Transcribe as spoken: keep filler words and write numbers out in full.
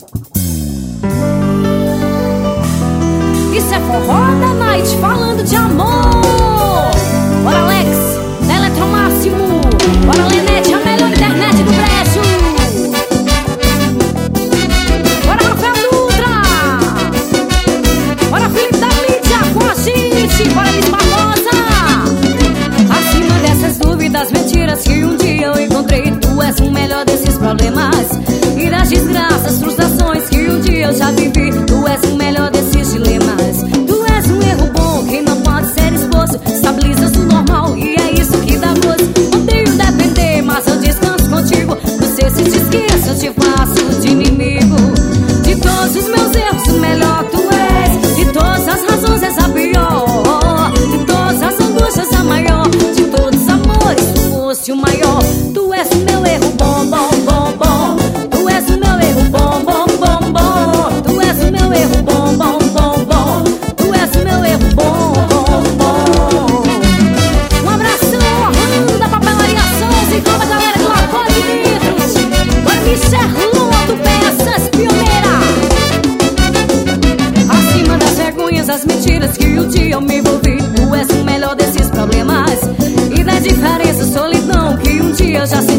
Isso é forró da night, falando de amor. Bora Alex, da Eletromáximo. Bora Lenete, a melhor internet do Brejo. Bora Rafael Dutra. Bora Felipe da Lídia com a gente. Bora Liz Barbosa. Acima dessas dúvidas, mentiras que um dia eu encontrei, tu és o melhor desses problemas e das desgraças, frustrações que um dia eu já vivi. Tu és o melhor desses dilemas. Tu és um erro bom que não pode ser exposto. Estabilizas o normal e é isso que dá gosto. Odeio depender, mas eu descanso contigo. Você se te esqueça, eu te faço de inimigo. De todos os meus erros, o melhor tu és. De todas as razões és a pior. De todas as angústias a maior. De todos os amores tu fosse o maior. Tu és o meu erro bom, bom, bom, bom. Tu és o meu erro bom, bom, bom, bom. Tu és o meu erro bom, bom, bom, bom. Tu és o meu erro bom, bom, bom. Um abração, Orlando da Papelaria Souza e toda a galera do Acorde Vidros. Bora Michel Peças Pioneira. Acima das vergonhas, as mentiras que um dia eu me envolvi. Tu és o melhor desses problemas e da diferença, solidão que um dia eu já senti.